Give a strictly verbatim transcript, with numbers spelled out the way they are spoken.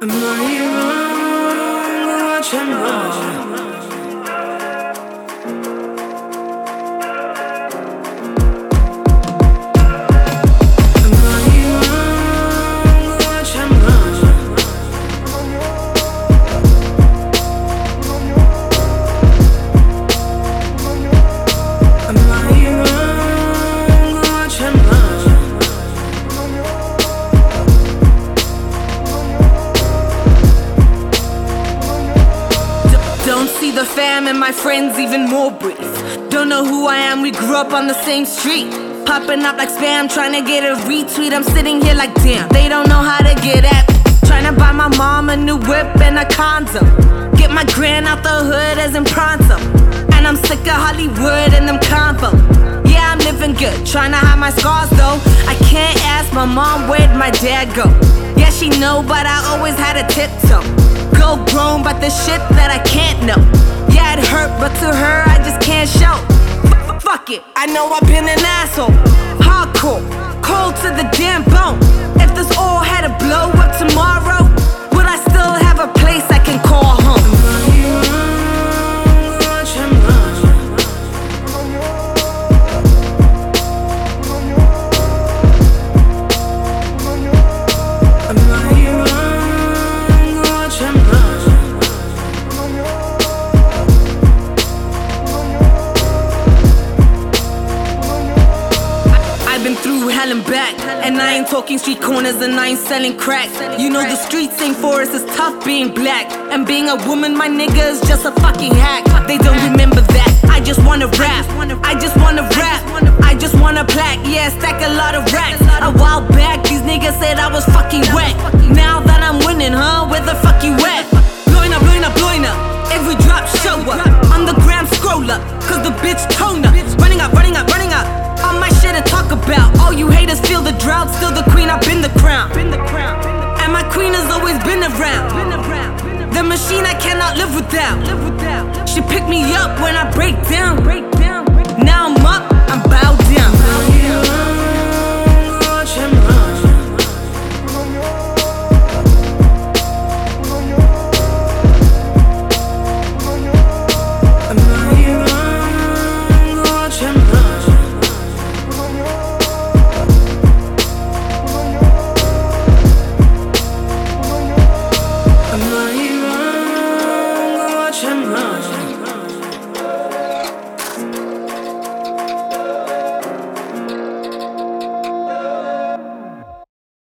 Am I wrong or what I'm wrong? Don't see the fam and my friends even more brief. Don't know who I am, we grew up on the same street. Popping up like spam, trying to get a retweet. I'm sitting here like damn, they don't know how to get at me. Trying to buy my mom a new whip and a condo. Get my grand out the hood as in pronto. And I'm sick of Hollywood and them convo. Yeah, I'm living good, trying to hide my scars though. I can't ask my mom where'd my dad go. Yeah, she know, but I always had a tiptoe. Go grown, but the shit that I can't know. Yeah, it hurt, but to her I just can't show. F Fuck it, I know I've been an asshole. Hardcore, cold to the damn bone. If this all had to blow up tomorrow, would I still have a place I can call home? I've been through hell and back, and I ain't talking street corners and I ain't selling crack. You know the streets ain't for us, it's tough being black. And being a woman, my nigga, is just a fucking hack. They don't remember that, I just wanna rap. I just wanna rap, I just wanna plaque. Yeah, stack a lot of racks. A while back, these niggas said I was fucking wet. Now that I'm winning, huh, where the fuck you at? Blowing up, blowing up, blowing up. Every drop show up, on the gram scroll up. Cause the bitch tone up, running up, running up, running up. All my shit to talk about. All you haters feel the drought. Still the queen, I've been the crown. And my queen has always been around. The machine I cannot live without. She pick me up when I break down.